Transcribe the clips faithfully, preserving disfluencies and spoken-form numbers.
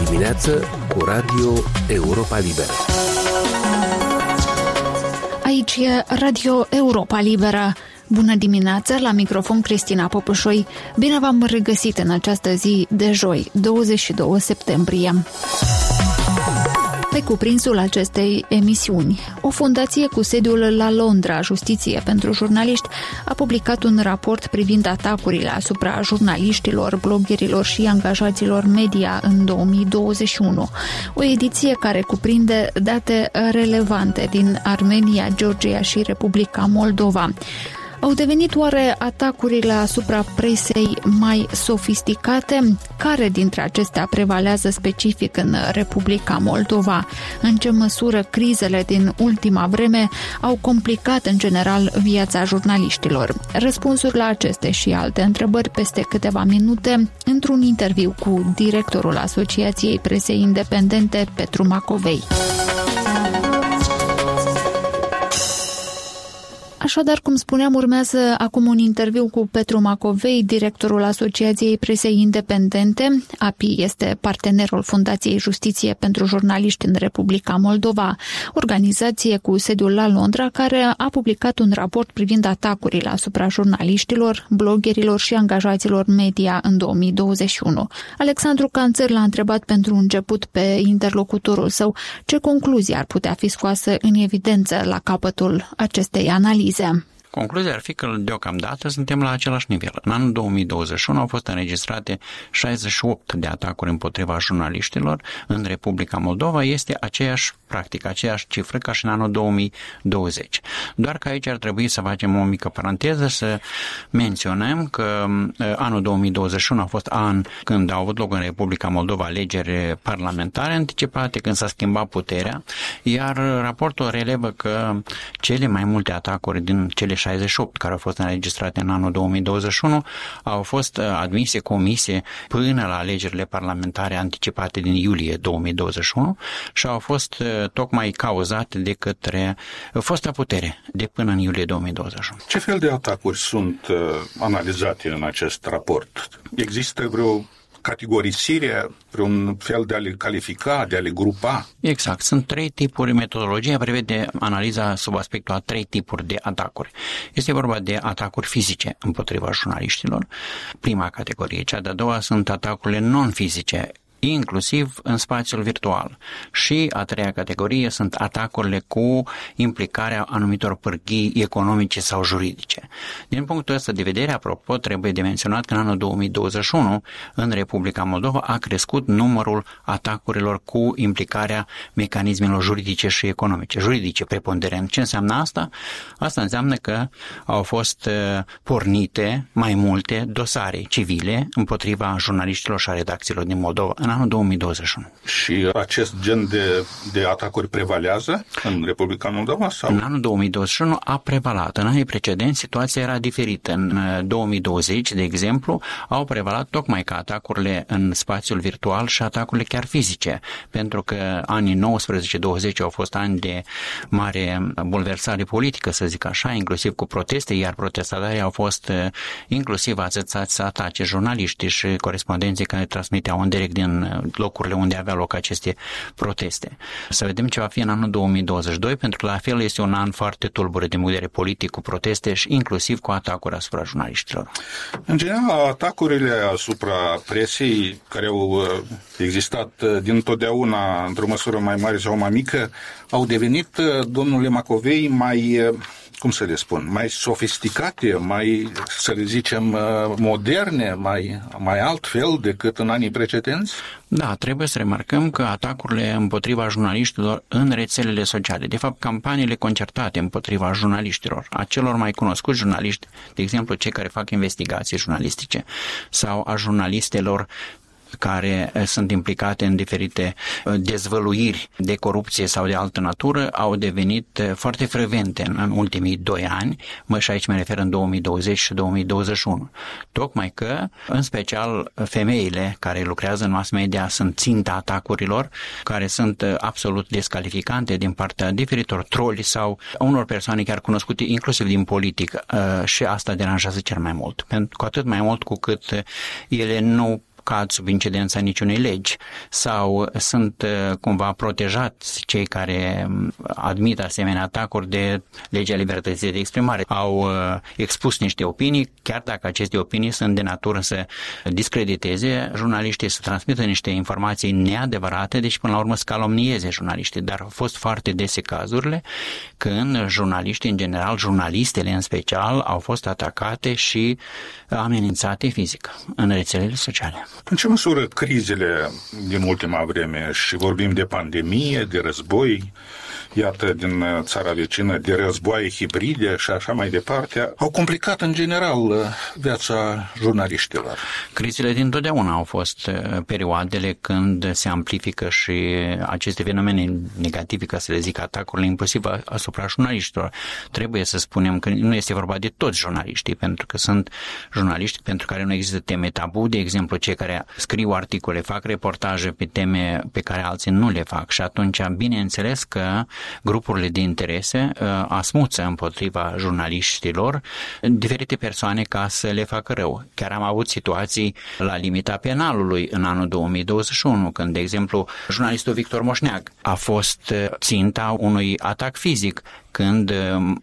dimineață cu Radio Europa Liberă. Aici e Radio Europa Liberă. Bună dimineața, la microfon Cristina Popușoi. Bine v-am regăsit în această zi de joi, douăzeci și doi septembrie. Pe cuprinsul acestei emisiuni, o fundație cu sediul la Londra, Justiție pentru Jurnaliști, a publicat un raport privind atacurile asupra jurnaliștilor, bloggerilor și angajaților media în două mii douăzeci și unu. O ediție care cuprinde date relevante din Armenia, Georgia și Republica Moldova. Au devenit oare atacurile asupra presei mai sofisticate? Care dintre acestea prevalează specific în Republica Moldova? În ce măsură crizele din ultima vreme au complicat în general viața jurnaliștilor? Răspunsuri la aceste și alte întrebări peste câteva minute într-un interviu cu directorul Asociației Presei Independente, Petru Macovei. Așadar, cum spuneam, urmează acum un interviu cu Petru Macovei, directorul Asociației Presei Independente. A P I este partenerul Fundației Justiție pentru Jurnaliști în Republica Moldova, organizație cu sediul la Londra, care a publicat un raport privind atacurile asupra jurnaliștilor, bloggerilor și angajaților media în două mii douăzeci și unu. Alexandru Canțăr l-a întrebat pentru început pe interlocutorul său ce concluzii ar putea fi scoasă în evidență la capătul acestei analize. Concluzia ar fi că deocamdată suntem la același nivel. În anul două mii douăzeci și unu au fost înregistrate șaizeci și opt de atacuri împotriva jurnaliștilor în Republica Moldova. Este aceeași practică, aceeași cifră ca și în anul două mii douăzeci. Doar că aici ar trebui să facem o mică paranteză, să menționăm că anul două mii douăzeci și unu a fost an când au avut loc în Republica Moldova alegeri parlamentare anticipate, când s-a schimbat puterea, iar raportul relevă că cele mai multe atacuri din cele șaizeci și opt care au fost înregistrate în anul două mii douăzeci și unu au fost admise comisie până la alegerile parlamentare anticipate din iulie două mii douăzeci și unu și au fost tocmai cauzate de către fosta putere de până în iulie două mii douăzeci și unu. Ce fel de atacuri sunt uh, analizate în acest raport? Există vreo categorisire, vreun fel de a le califica, de a le grupa? Exact. Sunt trei tipuri. Metodologia prevede analiza sub aspectul a trei tipuri de atacuri. Este vorba de atacuri fizice împotriva jurnaliștilor. Prima categorie. Cea de-a doua sunt atacurile non-fizice, inclusiv în spațiul virtual. Și a treia categorie sunt atacurile cu implicarea anumitor pârghii economice sau juridice. Din punctul ăsta de vedere, apropo, trebuie de menționat că în anul două mii douăzeci și unu, în Republica Moldova, a crescut numărul atacurilor cu implicarea mecanismelor juridice și economice. Juridice preponderent. Ce înseamnă asta? Asta înseamnă că au fost pornite mai multe dosare civile împotriva jurnaliștilor și a redacțiilor din Moldova în anul două mii douăzeci și unu. Și acest gen de, de atacuri prevalează în Republica Moldova? Sau? În anul două mii douăzeci și unu a prevalat. În anii precedenți situația era diferită. În două mii douăzeci, de exemplu, au prevalat tocmai ca atacurile în spațiul virtual și atacurile chiar fizice, pentru că anii nouăsprezece douăzeci au fost ani de mare bulversare politică, să zic așa, inclusiv cu proteste, iar protestatarii au fost inclusiv ațățați să atace jurnaliștii și corespondenții care transmiteau în direct din locurile unde avea loc aceste proteste. Să vedem ce va fi în anul două mii douăzeci și doi, pentru că la fel este un an foarte tulbure din vedere politic, cu proteste și inclusiv cu atacuri asupra jurnaliștilor. În general, atacurile asupra presei care au existat dintotdeauna, într-o măsură mai mare sau mai mică, au devenit, domnule Macovei, mai, cum să le spun, mai sofisticate, mai, să le zicem, moderne, mai, mai altfel decât în anii precedenți? Da, trebuie să remarcăm că atacurile împotriva jurnaliștilor în rețelele sociale, de fapt campaniile concertate împotriva jurnaliștilor, a celor mai cunoscuți jurnaliști, de exemplu cei care fac investigații jurnalistice sau a jurnalistelor care sunt implicate în diferite dezvăluiri de corupție sau de altă natură, au devenit foarte frecvente în ultimii doi ani, mă, și aici mă refer în două mii douăzeci și două mii douăzeci și unu. Tocmai că, în special, femeile care lucrează în mass media sunt ținta atacurilor, care sunt absolut descalificante din partea diferitor troli sau unor persoane chiar cunoscute, inclusiv din politic, și asta deranjează cel mai mult. Cu atât mai mult cu cât ele nu cad sub incidența niciunei legi sau sunt cumva protejați cei care admit asemenea atacuri de legea libertății de exprimare. Au expus niște opinii, chiar dacă aceste opinii sunt de natură să discrediteze jurnaliștii, să transmită niște informații neadevărate, deci până la urmă să calomnieze jurnaliștii. Dar au fost foarte dese cazurile când jurnaliștii în general, jurnalistele în special, au fost atacate și amenințate fizic în rețelele sociale. În ce măsură crizele din ultima vreme, și vorbim de pandemie, de război, iată, din țara vecină, de războaie hibride și așa mai departe, au complicat în general viața jurnaliștilor? Crizele dintotdeauna au fost perioadele când se amplifică și aceste fenomene negative, ca să le zic, atacurile inclusiv asupra jurnaliștilor. Trebuie să spunem că nu este vorba de toți jurnaliștii, pentru că sunt jurnaliști pentru care nu există teme tabu, de exemplu cei care scriu articole, fac reportaje pe teme pe care alții nu le fac și atunci bineînțeles că grupurile de interese uh, asmuță împotriva jurnaliștilor diferite persoane ca să le facă rău. Chiar am avut situații la limita penalului în anul două mii douăzeci și unu, când, de exemplu, jurnalistul Victor Moșneag a fost ținta unui atac fizic, când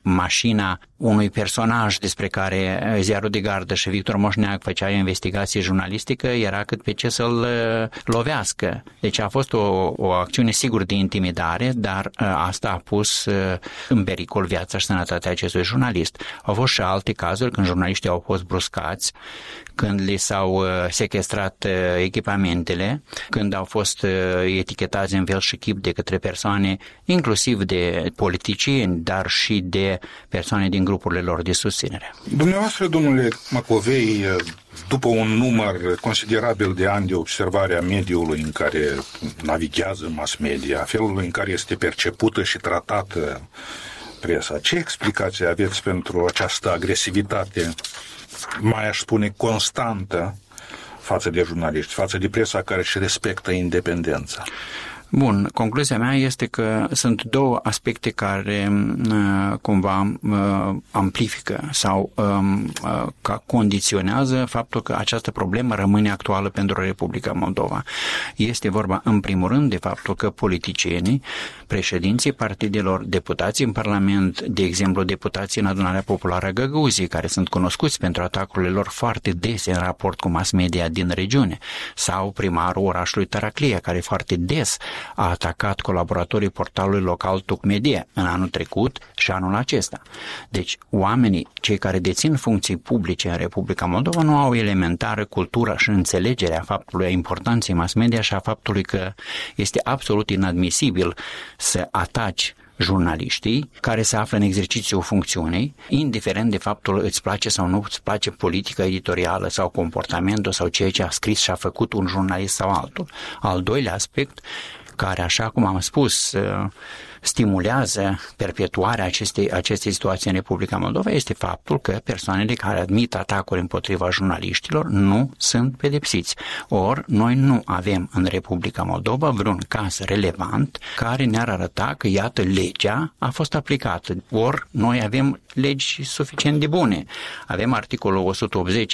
mașina unui personaj despre care Ziarul de Gardă și Victor Moșneag făcea investigație jurnalistică era cât pe ce să-l lovească. Deci a fost o, o acțiune sigur de intimidare, dar asta a pus în pericol viața și sănătatea acestui jurnalist. Au fost și alte cazuri când jurnaliștii au fost bruscați, când li s-au sequestrat echipamentele, când au fost etichetați în fel și chip de către persoane, inclusiv de politicieni, dar și de persoane din grupurile lor de susținere. Dumneavoastră, domnule Macovei, după un număr considerabil de ani de observare a mediului în care navighează mass media, felul în care este percepută și tratată presa, ce explicație aveți pentru această agresivitate, mai aș spune constantă, față de jurnaliști, față de presa care își respectă independența? Bun, concluzia mea este că sunt două aspecte care uh, cumva uh, amplifică sau um, uh, condiționează faptul că această problemă rămâne actuală pentru Republica Moldova. Este vorba în primul rând de faptul că politicienii, președinții partidelor, deputații în Parlament, de exemplu deputații în Adunarea Populară a Găgăuziei, care sunt cunoscuți pentru atacurile lor foarte dese în raport cu mass media din regiune, sau primarul orașului Taraclia, care foarte des a atacat colaboratorii portalului local Tucmedia în anul trecut și anul acesta. Deci, oamenii, cei care dețin funcții publice în Republica Moldova, nu au elementară cultura și înțelegerea faptului, a importanței mass media și a faptului că este absolut inadmisibil să ataci jurnaliștii care se află în exercițiul funcțiunii, indiferent de faptul îți place sau nu îți place politica editorială sau comportamentul sau ceea ce a scris și a făcut un jurnalist sau altul. Al doilea aspect, care, așa cum am spus, stimulează perpetuarea acestei, acestei situații în Republica Moldova, este faptul că persoanele care admit atacuri împotriva jurnaliștilor nu sunt pedepsiți. Ori, noi nu avem în Republica Moldova vreun caz relevant care ne-ar arăta că, iată, legea a fost aplicată. Ori, noi avem legi suficient de bune. Avem articolul o sută optzeci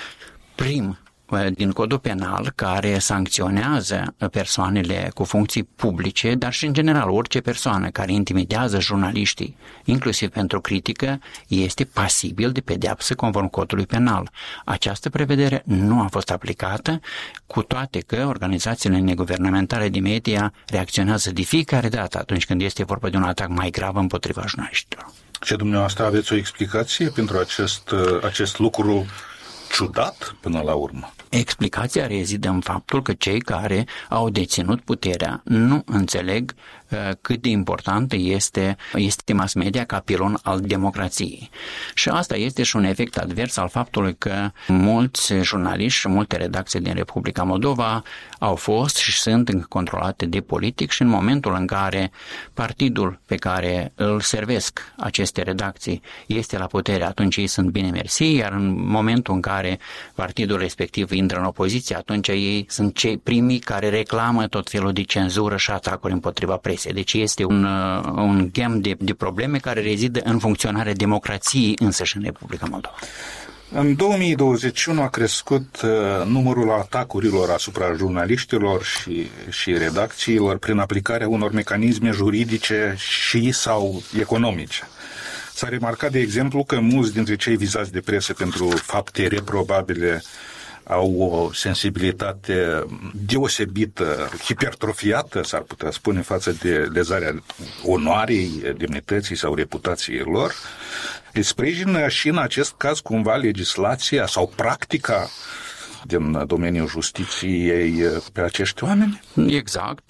prim din Codul Penal, care sancționează persoanele cu funcții publice, dar și în general orice persoană care intimidează jurnaliștii, inclusiv pentru critică, este pasibil de pedeapsă conform Codului Penal. Această prevedere nu a fost aplicată, cu toate că organizațiile neguvernamentale de media reacționează de fiecare dată atunci când este vorba de un atac mai grav împotriva jurnaliștilor. Și dumneavoastră aveți o explicație pentru acest, acest lucru ciudat până la urmă? Explicația rezidă în faptul că cei care au deținut puterea nu înțeleg uh, cât de importantă este, este mass media ca pilon al democrației. Și asta este și un efect advers al faptului că mulți jurnaliști și multe redacții din Republica Moldova au fost și sunt încă controlate de politic și în momentul în care partidul pe care îl servesc aceste redacții este la putere, atunci ei sunt bine mersi, iar în momentul în care partidul respectiv intră în opoziție, atunci ei sunt cei primii care reclamă tot felul de cenzură și atacuri împotriva presei. Deci este un, un ghem de, de probleme care rezidă în funcționarea democrației însăși în Republica Moldova. În două mii douăzeci și unu a crescut numărul atacurilor asupra jurnaliștilor și, și redacțiilor prin aplicarea unor mecanisme juridice și sau economice. S-a remarcat, de exemplu, că mulți dintre cei vizați de presă pentru fapte reprobabile au o sensibilitate deosebită, hipertrofiată, s-ar putea spune, față de lezarea onoarei, demnității sau reputației lor. Îi sprijină și în acest caz cumva legislația sau practica din domeniul justiției pe acești oameni? Exact.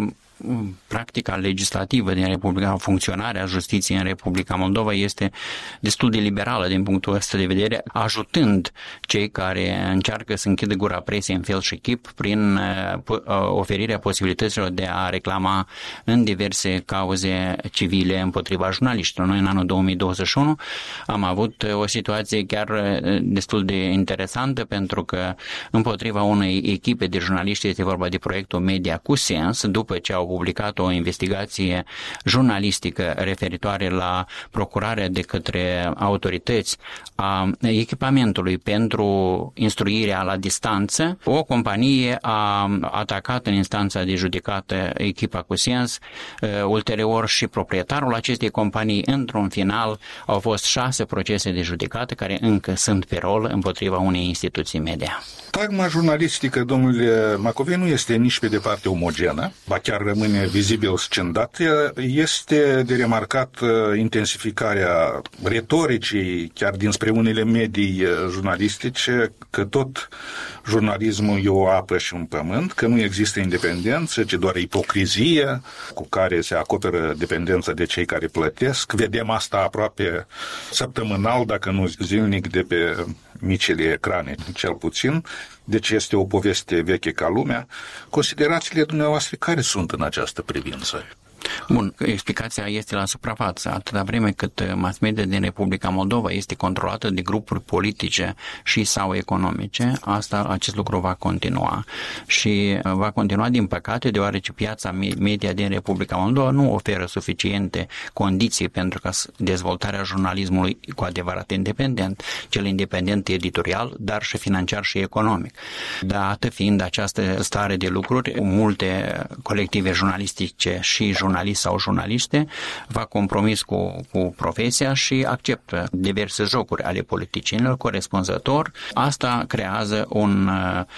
Practica legislativă din Republica, funcționarea justiției în Republica Moldova este destul de liberală din punctul ăsta de vedere, ajutând cei care încearcă să închidă gura presiei în fel și chip prin oferirea posibilităților de a reclama în diverse cauze civile împotriva jurnaliștilor. Noi în anul două mii douăzeci și unu am avut o situație chiar destul de interesantă, pentru că împotriva unei echipe de jurnaliști, este vorba de proiectul Media cu Sens, după ce au publicat o investigație jurnalistică referitoare la procurarea de către autorități a echipamentului pentru instruirea la distanță, o companie a atacat în instanța de judecată echipa cu Sens, ulterior și proprietarul acestei companii. Într-un final au fost șase procese de judecată care încă sunt pe rol împotriva unei instituții media. Tagma jurnalistică, domnule Macovei, nu este nici pe departe omogenă, ba chiar rămâne vizibil scendat. Este de remarcat intensificarea retoricii, chiar dinspre unele medii jurnalistice, că tot jurnalismul e o apă și un pământ, că nu există independență, ci doar ipocrizie cu care se acoperă dependența de cei care plătesc. Vedem asta aproape săptămânal, dacă nu zilnic, de pe micile ecrane, cel puțin. Deci este o poveste veche ca lumea. Considerațiile dumneavoastră care sunt în această privință? Bun, explicația este la suprafață. Atâta vreme cât mass media din Republica Moldova este controlată de grupuri politice și sau economice, asta, acest lucru va continua. Și va continua, din păcate, deoarece piața media din Republica Moldova nu oferă suficiente condiții pentru ca dezvoltarea jurnalismului cu adevărat independent, cel independent editorial, dar și financiar și economic. Dată fiind această stare de lucruri, multe colective jurnalistice și jurnalistice sau jurnaliste va compromis cu, cu profesia și acceptă diverse jocuri ale politicienilor corespunzător. Asta creează un,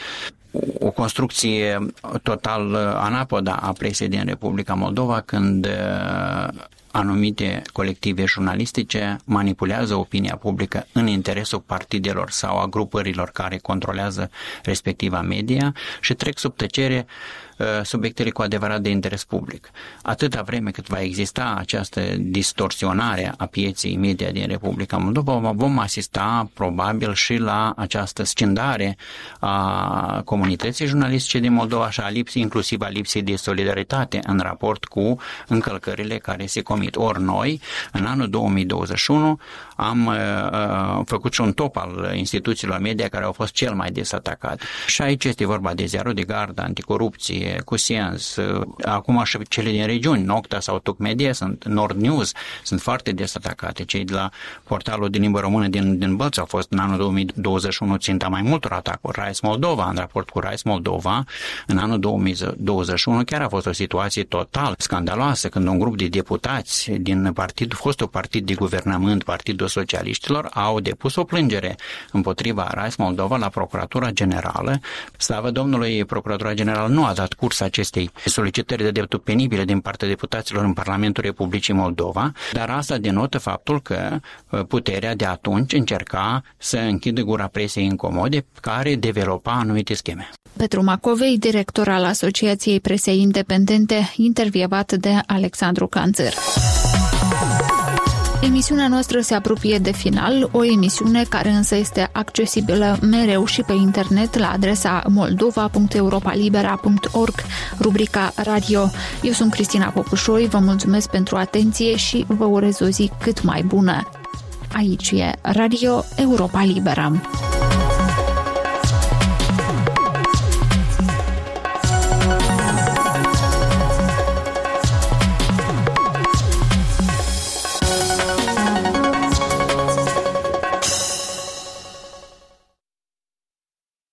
o construcție total anapodă a presiei din Republica Moldova, când anumite colective jurnalistice manipulează opinia publică în interesul partidelor sau a grupărilor care controlează respectiva media și trec sub tăcere subiectele cu adevărat de interes public. Atâta vreme cât va exista această distorsionare a pieței media din Republica Moldova, vom asista probabil și la această scindare a comunității jurnalistice din Moldova și a lipsii, inclusiv a lipsii de solidaritate în raport cu încălcările care se comit. Ori noi, în anul două mii douăzeci și unu, am uh, făcut și un top al instituțiilor media care au fost cel mai des atacate. Și aici este vorba de Ziarul de Gardă, Anticorupție, Cu Sens, acum și cele din regiuni, Nocta sau Tuc Media, sunt Nord News, sunt foarte des atacate. Cei de la portalul de limbă română din, din Bălți au fost în anul două mii douăzeci și unu ținta mai multor atacuri. Rais Moldova, în raport cu Rais Moldova, în anul două mii douăzeci și unu chiar a fost o situație total scandaloasă, când un grup de deputați din partidul, fostul partid de guvernământ, Partidul Socialiștilor, au depus o plângere împotriva Rais Moldova la Procuratura Generală. Slavă Domnului, Procuratura Generală nu a dat curs acestei solicitări de drepturi penibile din partea deputaților în Parlamentul Republicii Moldova, dar asta denotă faptul că puterea de atunci încerca să închidă gura presiei incomode care developa anumite scheme. Petru Macovei, director al Asociației Presei Independente, intervievat de Alexandru Canțăr. Emisiunea noastră se apropie de final, o emisiune care însă este accesibilă mereu și pe internet la adresa moldova punct europalibera punct org, rubrica radio. Eu sunt Cristina Popușoi, vă mulțumesc pentru atenție și vă urez o zi cât mai bună. Aici e Radio Europa Liberă.